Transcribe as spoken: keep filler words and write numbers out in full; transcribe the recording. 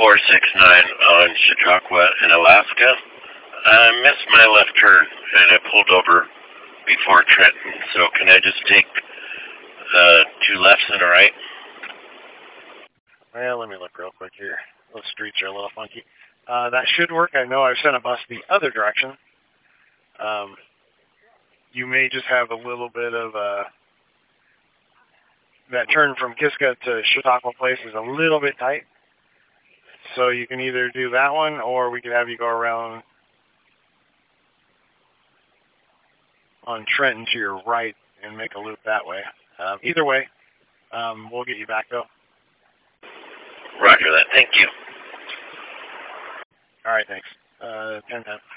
four six nine on Chautauqua in Alaska. I missed my left turn and I pulled over before Trenton. So can I just take uh, two lefts and a right? Well, let me look real quick here. Those streets are a little funky. Uh, that should work. I know I've sent a bus the other direction. Um, you may just have a little bit of uh, that turn from Kiska to Chautauqua Place is a little bit tight. So you can either do that one, or we could have you go around on Trenton to your right and make a loop that way. Um, either way, um, we'll get you back, though. Roger that. Thank you. All right, thanks. Uh, ten ten.